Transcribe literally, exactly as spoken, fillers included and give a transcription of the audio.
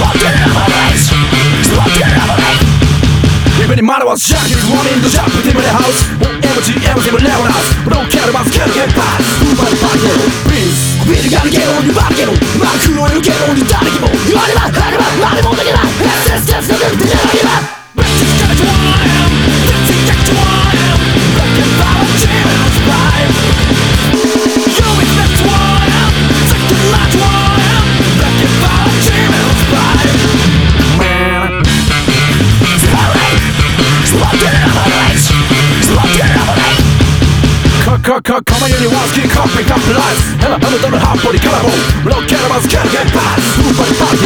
Even matter what's shocking is one in the shop within my house. M G M G level us. But don't care about skill get past. Move by the body, please. We gotta get on your body, get on. My crew on you get on your body, get on. You are the man, I'm the man, I'm the man, I'm the man. That's just the man, I'm the man. Let's just get to what I am. Let's just get to what I am. Look at my achievements, right? You expect what I am. Second life what I am. Look at my achievements, right? Man. Come on, you want to keep coming, come to life. And I'm a double half body colorful. We don't care about scared, get past. Move by the body.